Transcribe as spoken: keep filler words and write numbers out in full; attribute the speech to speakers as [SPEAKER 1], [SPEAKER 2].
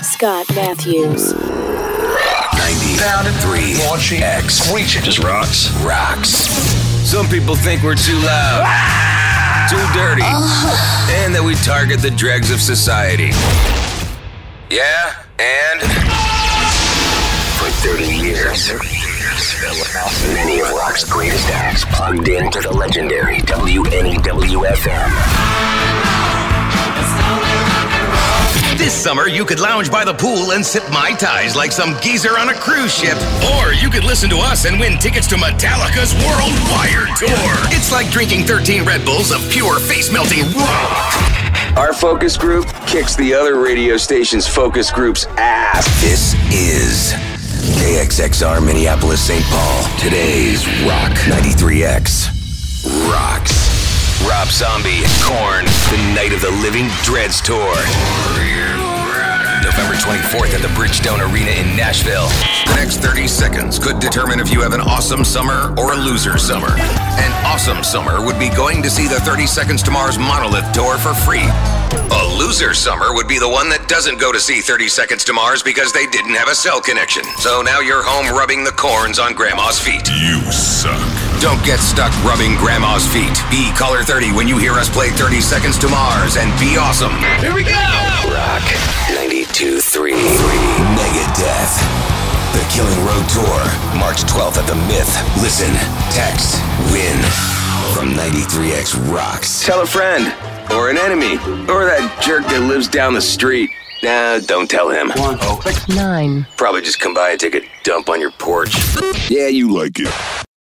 [SPEAKER 1] Scott Matthews.
[SPEAKER 2] ninety-three Launching X. Screeching.
[SPEAKER 3] Just rocks.
[SPEAKER 2] Rocks. Some people think we're too loud, too dirty, and that we target the dregs of society. Yeah, and
[SPEAKER 4] for thirty years, many of rock's greatest acts plugged into the legendary W N E W F M.
[SPEAKER 5] This summer, you could lounge by the pool and sip Mai Tais like some geezer on a cruise ship. Or you could listen to us and win tickets to Metallica's World Wire Tour. It's like drinking thirteen Red Bulls of pure face-melting rock.
[SPEAKER 2] our focus group kicks the other radio station's focus group's ass.
[SPEAKER 4] This is K X X R Minneapolis Saint Paul. Today's Rock ninety-three X rocks.
[SPEAKER 2] Rob Zombie, Korn, the Night of the Living Dreads Tour. November twenty-fourth at the Bridgestone Arena in Nashville. The next thirty seconds could determine if you have an awesome summer or a loser summer. An awesome summer would be going to see the thirty Seconds to Mars Monolith Tour for free. A loser summer would be the one that doesn't go to see thirty Seconds to Mars because they didn't have a cell connection. So now you're home rubbing the corns on Grandma's feet.
[SPEAKER 3] You suck.
[SPEAKER 2] Don't get stuck rubbing Grandma's feet. Be caller thirty when you hear us play thirty Seconds to Mars and be awesome.
[SPEAKER 5] Here we go!
[SPEAKER 4] Rock ninety-two three. Megadeth. The Killing Road Tour. March twelfth at the Myth. Listen, text, win. From ninety-three X Rocks.
[SPEAKER 2] Tell a friend, or an enemy, or that jerk that lives down the street. Nah, don't tell him.
[SPEAKER 1] One, oh, six, nine.
[SPEAKER 2] Probably just come by and take a dump on your porch.
[SPEAKER 3] Yeah, you like it.